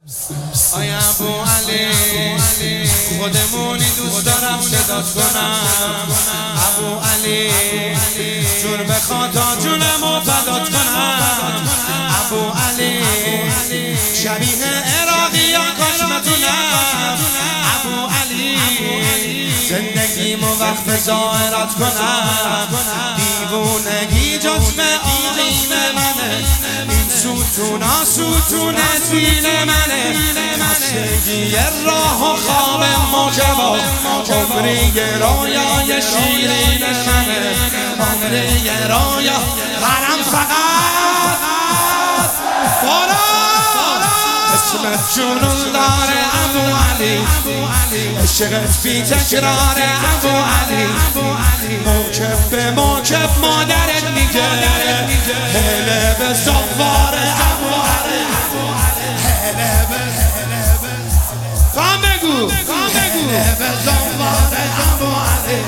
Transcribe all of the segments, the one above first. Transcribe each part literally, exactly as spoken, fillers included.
آیا ابو علی خودمونی دوست دارم صدات کنم. ابو علی جون بخواد تا جونمو فدات کنم. ابو علی شبیه عراقیان کاش متونم. ابو علی زندگیمو وقف ظاهرات کنم. دیوونگی جسم آیین منه، این ستونا ستون دین منه. خستگی راه و خواب موجبا عمری رویای شیرین منه. عمری رویا غرم فقط بارا اسمت جنون داره ابو علی. عشقت بی تکرار ابو علی. موکب به موکب مادرت میگه هله به سوار ابو علی. هله به کام بگو هله به سوار ابو علی.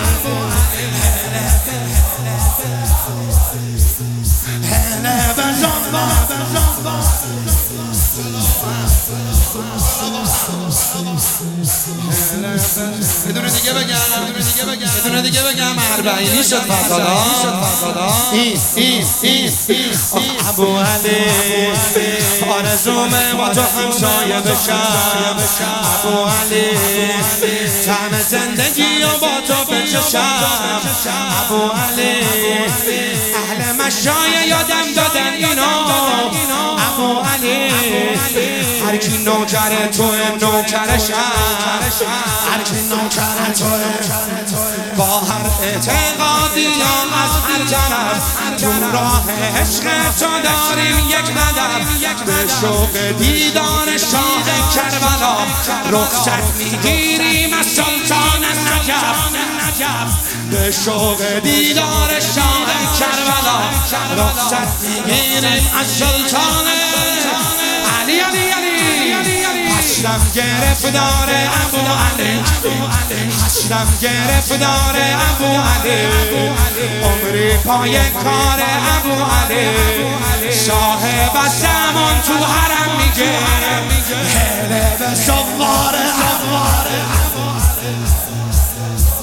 هله به سوار بدون دیگه بگم بدون دیگه بگم اربعینی شد فضادا این این این ابو علی آرزومه با تو همسایه بشم. ابو علی طعم زندگی و با تو بچشم. ابو علی اهل مشای یادم دادن اینا. ابو علی هر کی نوکر تو نوکرشم. هر کی نوکر تو با هر اعتقادی یا از هر طرف تو راه عشق تو داریم یک هدف. به شوق دیدار شاه کربلا رخصت میگیریم از سلطان نجف. به شوق دیدار شاه کربلا رخصت میگیریم از سلطان علی علی علی. حسرم گرفتار ابو علی. حسرم گرفتار ابو علی. عمری پای کار ابو علی. صاحب زمان تو حرم میگه هله به سوار ابو علی.